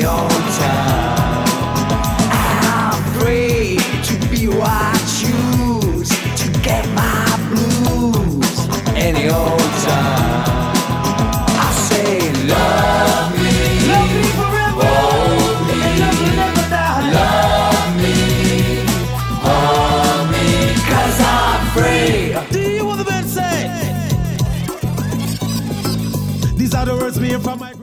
old time. I'm free to be who I choose, to get my blues any old time. I say love me, love me forever, hold me, love me never die. Love me, hold me, 'cause I'm free. Do you want the band say? These are the words me from my